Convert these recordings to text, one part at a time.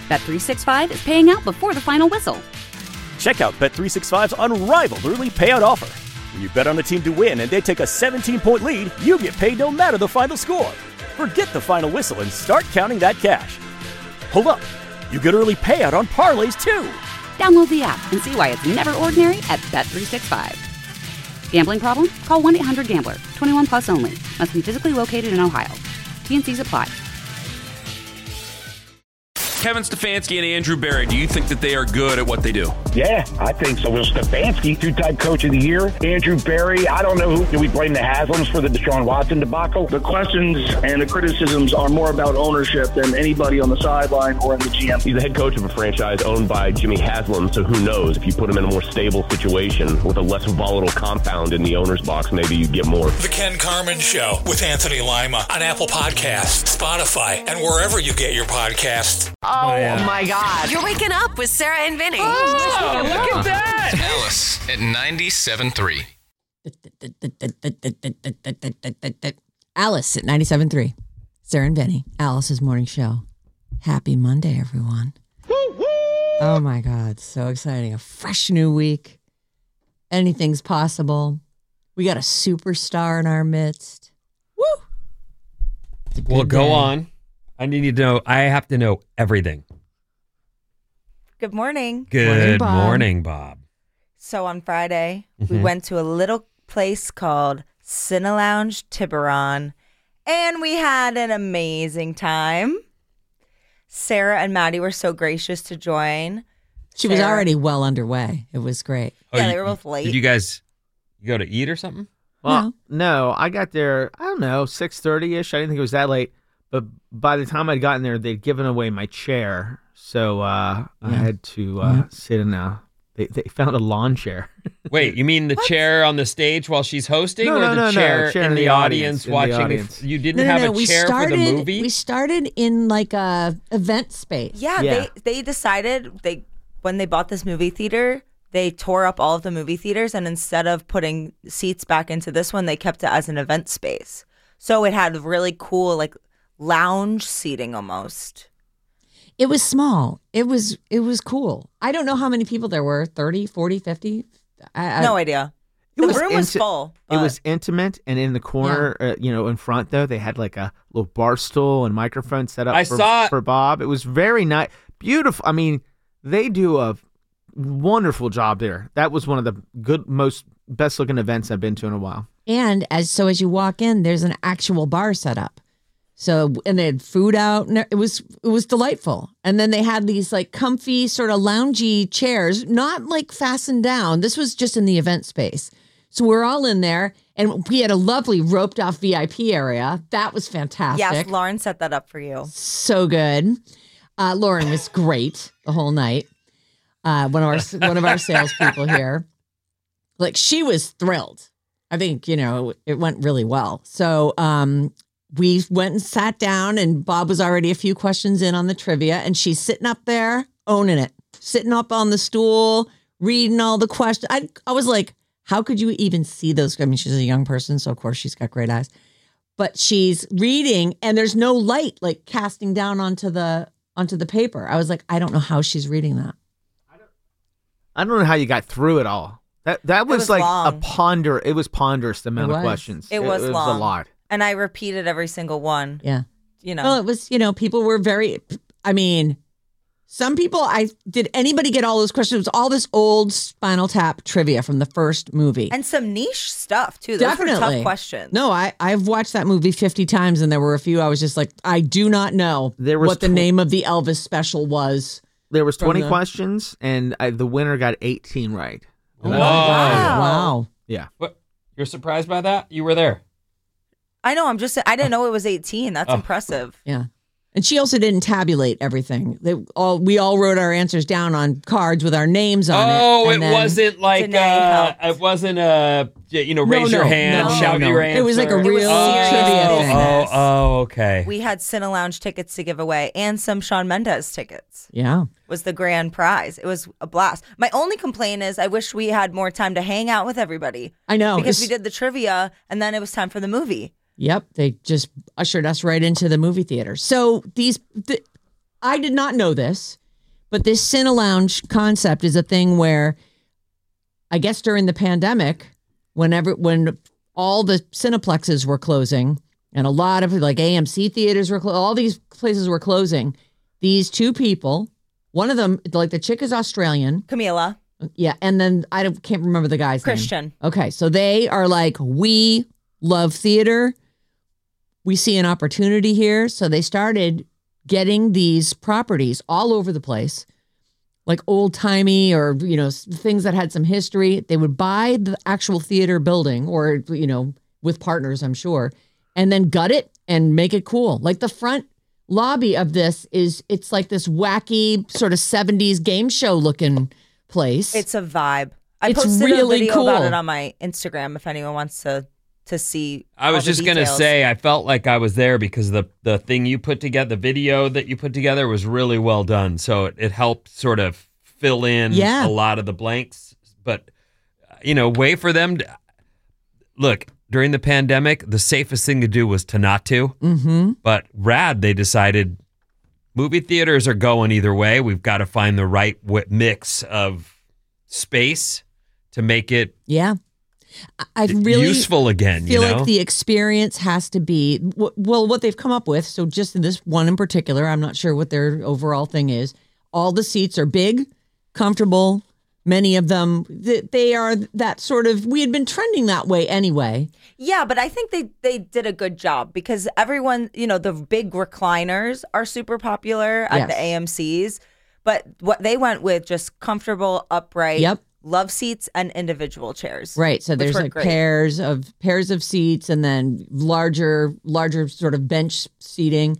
Bet365 is paying out before the final whistle. Check out Bet365's unrivaled early payout offer. When you bet on a team to win and they take a 17-point lead, you get paid no matter the final score. Forget the final whistle and start counting that cash. Hold up. You get early payout on parlays, too. Download the app and see why it's never ordinary at Bet365. Gambling problem? Call 1-800-GAMBLER. 21 plus only. Must be physically located in Ohio. T&Cs apply. Kevin Stefanski and Andrew Berry, do you think that they are good at what they do? Yeah, I think so. Well, Stefanski, two-time coach of the year. Andrew Berry, I don't know who. Do we blame the Haslams for the Deshaun Watson debacle? The questions and the criticisms are more about ownership than anybody on the sideline or in the GM. He's the head coach of a franchise owned by Jimmy Haslam, so who knows? If you put him in a more stable situation with a less volatile compound in the owner's box, maybe you get more. The Ken Carman Show with Anthony Lima on Apple Podcasts, Spotify, and wherever you get your podcasts. Oh, my God. You're waking up with Sarah and Vinny. Oh, look at that. Alice at 97.3. Alice at 97.3. Sarah and Vinny, Alice's morning show. Happy Monday, everyone. Oh, my God. So exciting. A fresh new week. Anything's possible. We got a superstar in our midst. Woo! Well, go on. I need to know. I have to know everything. Good morning. Good morning, Bob. So on Friday, we went to a little place called Cine Lounge Tiburon, and we had an amazing time. Sarah and Maddie were so gracious to join. She was already well underway. It was great. Yeah, they were both late. Did you guys go to eat or something? Well, no. I got there, I don't know, 6:30-ish. I didn't think it was that late. But by the time I'd gotten there, they'd given away my chair. So I had to sit in they found a lawn chair. Wait, you mean the chair on the stage while she's hosting? No, or the chair chair in the audience watching? You didn't have a chair for the movie? We started in like a event space. Yeah. They decided when they bought this movie theater, they tore up all of the movie theaters, and instead of putting seats back into this one, they kept it as an event space. So it had really cool lounge seating almost. It was small. It was cool. I don't know how many people there were, 30, 40, 50. No idea. The room was full. It was intimate, and in the corner, in front, though, they had like a little bar stool and microphone set up for Bob. It was very nice. Beautiful. I mean, they do a wonderful job there. That was one of the best-looking events I've been to in a while. And as you walk in, there's an actual bar set up. So, and they had food out, and it was delightful. And then they had these comfy sort of loungy chairs, not fastened down. This was just in the event space. So we're all in there, and we had a lovely roped off VIP area. That was fantastic. Yes, Lauren set that up for you. So good. Lauren was great the whole night. One of our salespeople here, she was thrilled. I think it went really well. So, we went and sat down, and Bob was already a few questions in on the trivia, and she's sitting up there owning it, sitting up on the stool, reading all the questions. I was like, how could you even see those? I mean, she's a young person, so of course she's got great eyes, but she's reading, and there's no light casting down onto the paper. I was like, I don't know how she's reading that. I don't know how you got through it all. That was long. It was ponderous, the amount of questions. It was long. It was a lot. And I repeated every single one. Yeah. Well, it was, people were some people, did anybody get all those questions? It was all this old Spinal Tap trivia from the first movie. And some niche stuff, too. Those were tough questions. No, I've watched that movie 50 times, and there were a few I was just like, I do not know what the name of the Elvis special was. There was 20 questions, and the winner got 18 right. Whoa. Wow. Yeah. What? You're surprised by that? You were there. I know. I didn't know it was 18. That's impressive. Yeah. And she also didn't tabulate everything. We all wrote our answers down on cards with our names on it. Oh, it wasn't it wasn't raise your hand, shout your answer. It was like a real trivia thing. Oh, okay. We had Cine Lounge tickets to give away, and some Shawn Mendes tickets. Yeah. Was the grand prize. It was a blast. My only complaint is I wish we had more time to hang out with everybody. I know. Because we did the trivia, and then it was time for the movie. Yep, they just ushered us right into the movie theater. So I did not know this, but this Cine-Lounge concept is a thing where I guess during the pandemic, when all the Cineplexes were closing and a lot of like AMC theaters were all these places were closing, these two people, one of them, like the chick is Australian. Camila. Yeah. And then can't remember the guy's Christian. name. Okay. So they are like, we love theater. We see an opportunity here. So they started getting these properties all over the place, like old timey or, things that had some history. They would buy the actual theater building or, with partners, I'm sure, and then gut it and make it cool. Like the front lobby of this it's like this wacky sort of 70s game show looking place. It's a vibe. I it's posted really a video cool. about it on my Instagram if anyone wants to see. I was just going to say, I felt like I was there because the thing you put together, the video that you put together was really well done. So it helped sort of fill in a lot of the blanks. But, wait for them to... Look, during the pandemic, the safest thing to do was to not to. Mm-hmm. But rad, they decided movie theaters are going either way. We've got to find the right mix of space to make it... Yeah. I really useful again. Feel like the experience has to be what they've come up with. So just in this one in particular, I'm not sure what their overall thing is. All the seats are big, comfortable. Many of them, they are that sort of. We had been trending that way anyway. Yeah, but I think they did a good job because everyone, the big recliners are super popular at the AMCs. But what they went with just comfortable, upright. Yep. Love seats and individual chairs. Right. So there's like pairs of seats and then larger sort of bench seating.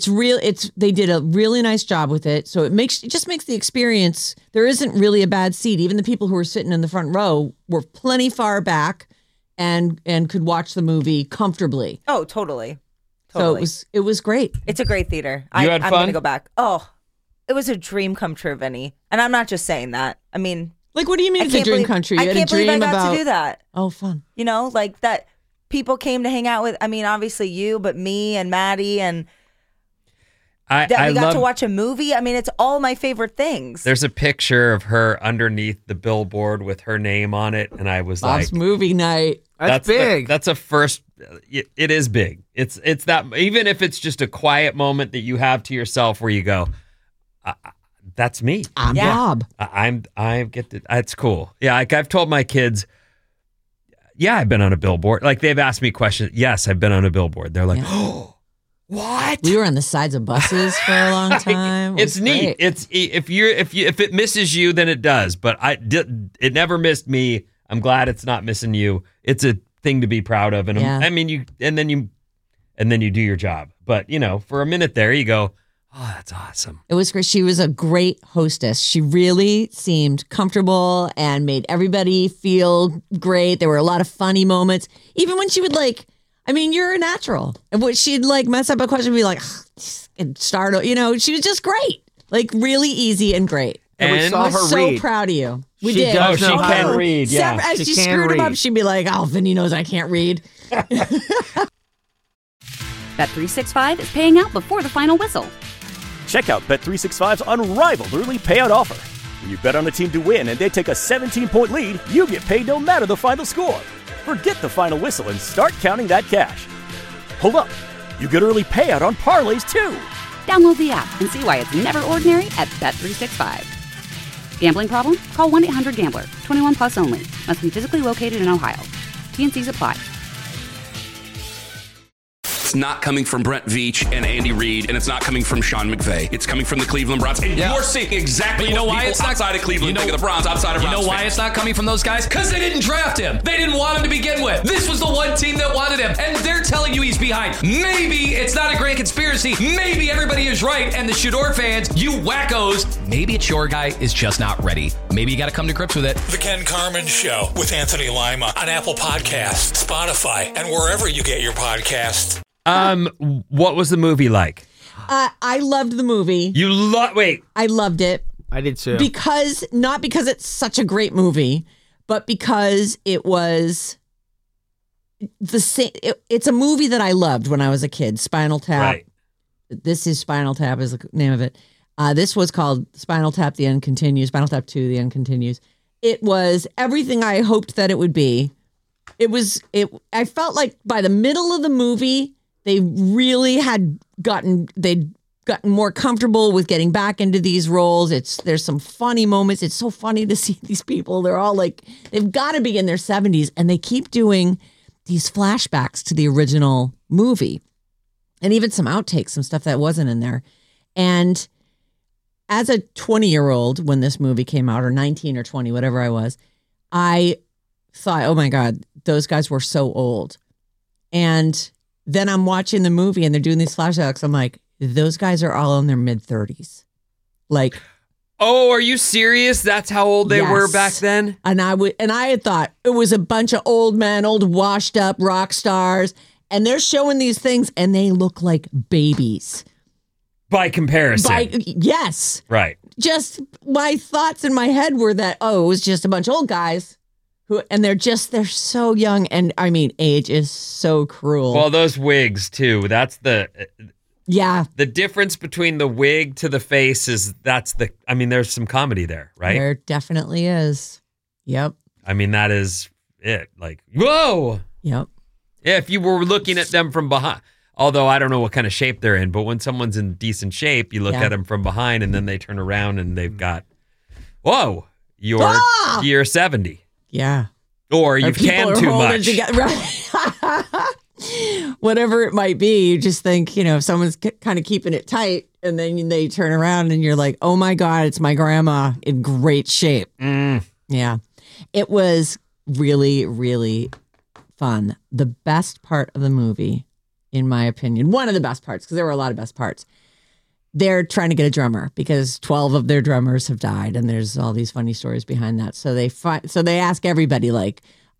They did a really nice job with it. So it just makes the experience, there isn't really a bad seat. Even the people who were sitting in the front row were plenty far back and could watch the movie comfortably. Oh, totally. So it was great. It's a great theater. You had fun? I'm going to go back. Oh, it was a dream come true, Vinny. And I'm not just saying that. I mean, like, what do you mean it's a dream country? I can't believe I got to do that. Oh, fun. Like that people came to hang out with, obviously you, but me and Maddie and we got to watch a movie. It's all my favorite things. There's a picture of her underneath the billboard with her name on it. And I was Bob's movie night. That's big. That's a first. It is big. It's that, even if it's just a quiet moment that you have to yourself where you go, that's me. I'm Bob. I get to, it's cool. Yeah. Like I've told my kids, I've been on a billboard. Like they've asked me questions. Yes, I've been on a billboard. They're like, oh, what? We were on the sides of buses for a long time. It's neat. It's if it misses you, then it does. But it never missed me. I'm glad it's not missing you. It's a thing to be proud of. And then you do your job. But for a minute there, you go, oh, that's awesome. It was great. She was a great hostess. She really seemed comfortable and made everybody feel great. There were a lot of funny moments. Even when she would you're a natural. And she'd mess up a question and be like, and start, she was just great. Like really easy and great. And we saw her so read. Proud of you. We she did. Does know she how can to read. Yeah. As she screwed him up, she'd be like, oh, Vinny knows I can't read. Bet365 is paying out before the final whistle. Check out Bet365's unrivaled early payout offer. When you bet on a team to win and they take a 17-point lead, you get paid no matter the final score. Forget the final whistle and start counting that cash. Hold up. You get early payout on parlays too. Download the app and see why it's never ordinary at Bet365. Gambling problem? Call 1-800-GAMBLER. 21 plus only. Must be physically located in Ohio. T&Cs apply. It's not coming from Brent Veach and Andy Reid, and it's not coming from Sean McVay. It's coming from the Cleveland Browns. And you're seeing exactly what people outside of Cleveland think of the Browns, outside of Browns You know why fans. it's not coming from those guys? Because they didn't draft him. They didn't want him to begin with. This was the one team that wanted him, and they're telling you he's behind. Maybe it's not a grand conspiracy. Maybe everybody is right, and the Shador fans, you wackos, maybe it's your guy is just not ready. Maybe you got to come to grips with it. The Ken Carman Show with Anthony Lima on Apple Podcasts, Spotify, and wherever you get your podcasts. What was the movie like? I loved the movie. Wait. I loved it. I did too. Not because it's such a great movie, but because it was the same. It's a movie that I loved when I was a kid. Spinal Tap. Right. This is Spinal Tap is the name of it. This was called Spinal Tap: The End Continues. Spinal Tap 2: The End Continues. It was everything I hoped that it would be. I felt like by the middle of the movie, they really had gotten more comfortable with getting back into these roles. There's some funny moments. It's so funny to see these people. They're all like, they've got to be in their 70s, and they keep doing these flashbacks to the original movie, and even some outtakes, some stuff that wasn't in there. And as a 20-year-old, when this movie came out, or 19 or 20, whatever I was, I thought, oh my God, those guys were so old. And then I'm watching the movie and they're doing these flashbacks. I'm like, those guys are all in their mid-30s. Like, oh, are you serious? That's how old they were back then? And I had thought it was a bunch of old men, old washed up rock stars, and they're showing these things and they look like babies. By comparison. Yes. Right. Just my thoughts in my head were that, it was just a bunch of old guys and they're so young. And I mean, age is so cruel. Well, those wigs too. That's the difference between the wig to the face there's some comedy there, right? There definitely is. Yep. I mean, that is it. Like, whoa. Yep. Yeah, if you were looking at them from behind. Although I don't know what kind of shape they're in, but when someone's in decent shape, you look at them from behind and then they turn around and they've got, whoa, you're 70. Yeah. Or you've canned too much. Whatever it might be, you just think, if someone's kind of keeping it tight and then they turn around and you're like, oh my God, it's my grandma in great shape. Yeah. It was really, really fun. The best part of the movie, in my opinion, one of the best parts, because there were a lot of best parts. They're trying to get a drummer because 12 of their drummers have died, and there's all these funny stories behind that. So they ask everybody, like,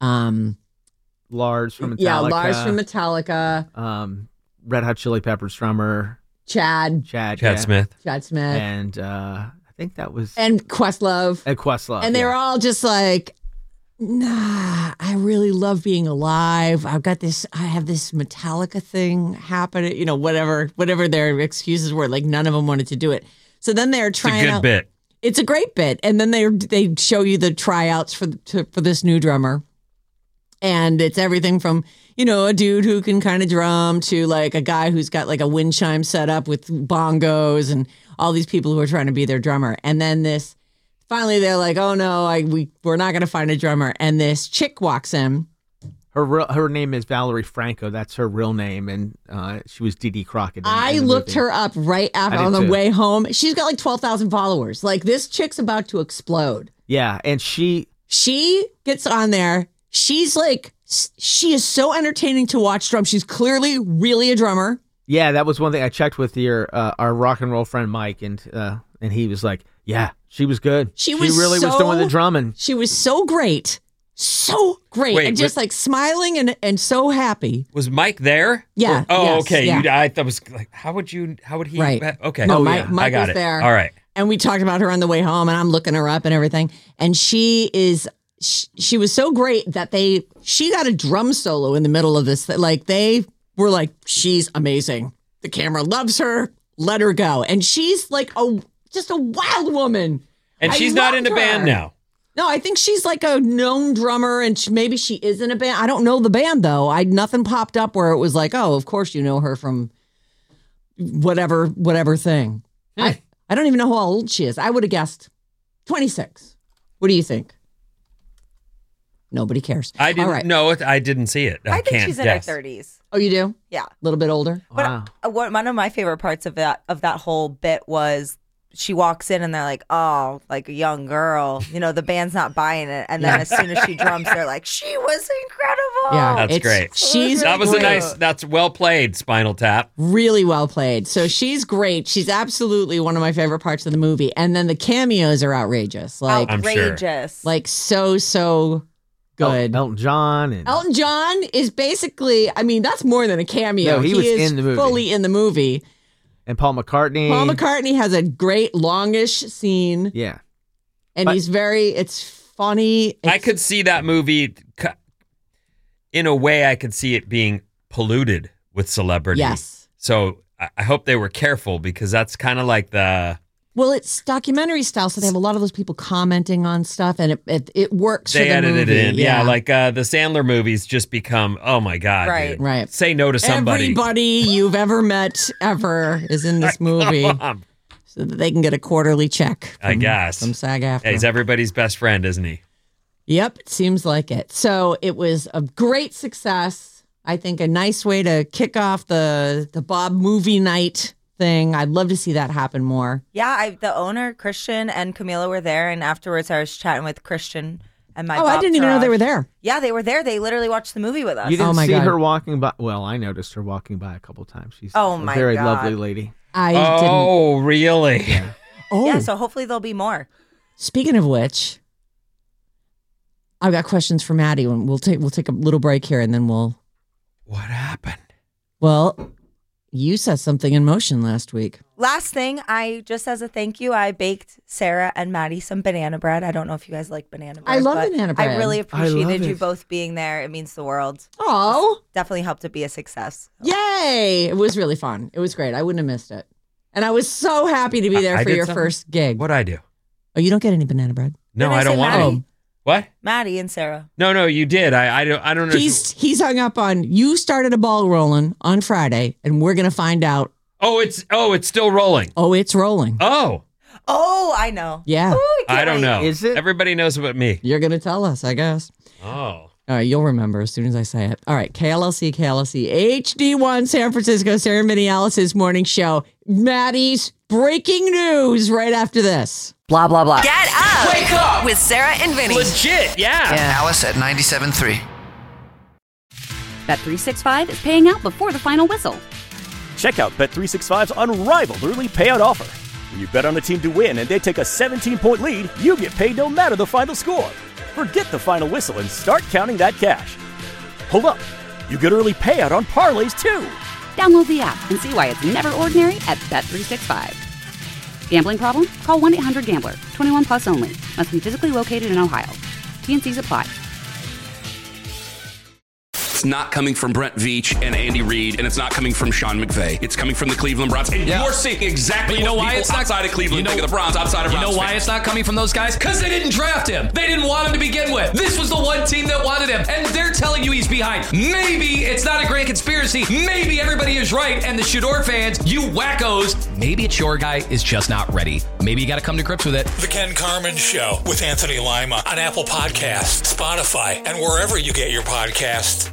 Lars from Metallica. Yeah, Lars from Metallica. Red Hot Chili Peppers drummer. Chad Smith. Chad Smith. And I think that was... And Questlove. And they were all just like, nah, I really love being alive. I have this Metallica thing happening, whatever their excuses were, like none of them wanted to do it. So then they're trying out. It's a good bit. It's a great bit. And then they show you the tryouts for this new drummer. And it's everything from, a dude who can kind of drum to like a guy who's got like a wind chime set up with bongos and all these people who are trying to be their drummer. And then finally they're like, oh no, we're not going to find a drummer. And this chick walks in. Her name is Valerie Franco. That's her real name. And she was Dee Dee Crockett. I looked her up right after on the way home. She's got like 12,000 followers. Like this chick's about to explode. Yeah. And she gets on there. She is so entertaining to watch drum. She's clearly really a drummer. Yeah, that was one thing I checked with our rock and roll friend Mike, and he was like, "Yeah, she was good. She really was doing the drumming. She was so great, and just like smiling and so happy." Was Mike there? Yeah. Okay. Yeah. I was like, how would he? Right. Okay. No, Mike was there. All right. And we talked about her on the way home, and I'm looking her up and everything, and she was so great that she got a drum solo in the middle of this. Like they were like, she's amazing. The camera loves her. Let her go. And she's like just a wild woman. And she's not in a band now. No, I think she's like a known drummer, and maybe she is in a band. I don't know the band though. Nothing popped up where it was like, oh, of course you know her from whatever thing. I don't even know how old she is. I would have guessed 26. What do you think? Nobody cares. I didn't. Right. No, I didn't see it. I think can't she's guess. in her 30s. Oh, you do? Yeah, a little bit older. Wow. But one of my favorite parts of that whole bit was she walks in and they're like, "Oh, like a young girl." The band's not buying it, and then as soon as she drums, they're like, "She was incredible." Yeah, that's great. That was great. That's well played, Spinal Tap. Really well played. So she's great. She's absolutely one of my favorite parts of the movie, and then the cameos are outrageous. Like outrageous. Like so. Good. Elton John is basically, that's more than a cameo. No, he was is in the movie. Fully in the movie. And Paul McCartney. Paul McCartney has a great longish scene. Yeah. And it's funny. I could see that movie, in a way, I could see it being polluted with celebrity. Yes. So I hope they were careful, because that's kind of like the Well, it's documentary style, so they have a lot of those people commenting on stuff, and it works they for the edited movie. it in. Yeah, like the Sandler movies just become, oh my God, right. dude. Right. Say no to somebody. Everybody you've ever met ever is in this movie. So that they can get a quarterly check. I guess. From SAG-AFTRA. Hey, he's everybody's best friend, isn't he? Yep, it seems like it. So it was a great success. I think a nice way to kick off the Bob movie night thing. I'd love to see that happen more. Yeah, the owner, Christian, and Camila were there, and afterwards I was chatting with Christian and my I didn't even know they were there. Yeah, they were there. They literally watched the movie with us. You didn't see her walking by? Well, I noticed her walking by a couple times. She's a very lovely lady. Oh, really? Yeah. Yeah, so hopefully there'll be more. Speaking of which, I've got questions for Maddie. We'll take a little break here, and then we'll. What happened? Well, you set something in motion last week. Last thing, just as a thank you, I baked Sarah and Maddie some banana bread. I don't know if you guys like banana bread. I love banana bread. I really appreciated you both being there. It means the world. Oh. Definitely helped it be a success. Yay! It was really fun. It was great. I wouldn't have missed it. And I was so happy to be there for your first gig. What'd I do? Oh, you don't get any banana bread? No, I don't want any. What? Maddie and Sarah. No, you did. I don't know. He's hung up on, you started a ball rolling on Friday, and we're going to find out. Oh, it's still rolling. Oh, it's rolling. Oh, I know. Yeah. Ooh, I don't know. Is it? Everybody knows about me. You're going to tell us, I guess. Oh. All right, you'll remember as soon as I say it. All right, KLLC, HD1, San Francisco, Sarah and Vinny Alice's morning show. Maddie's breaking news right after this. Blah, blah, blah. Get up! Wake up! With Sarah and Vinny. Legit, yeah. Alice at 97.3. Bet365 is paying out before the final whistle. Check out Bet365's unrivaled early payout offer. When you bet on a team to win and they take a 17-point lead, you get paid no matter the final score. Forget the final whistle and start counting that cash. Hold up. You get early payout on parlays, too. Download the app and see why it's never ordinary at Bet365. Gambling problem? Call 1-800-GAMBLER. 21 plus only. Must be physically located in Ohio. T&Cs apply. It's not coming from Brent Veach and Andy Reid, and it's not coming from Sean McVay. It's coming from the Cleveland Browns. And you're seeing exactly why it's not outside of Cleveland. Think of the Browns outside of Browns. You know why it's not coming from those guys? Because they didn't draft him. They didn't want him to begin with. This was the one team that wanted him, and they're telling you he's behind. Maybe it's not a grand conspiracy. Maybe everybody is right, and the Shador fans, you wackos, maybe it's your guy is just not ready. Maybe you got to come to grips with it. The Ken Carman Show with Anthony Lima on Apple Podcasts, Spotify, and wherever you get your podcasts.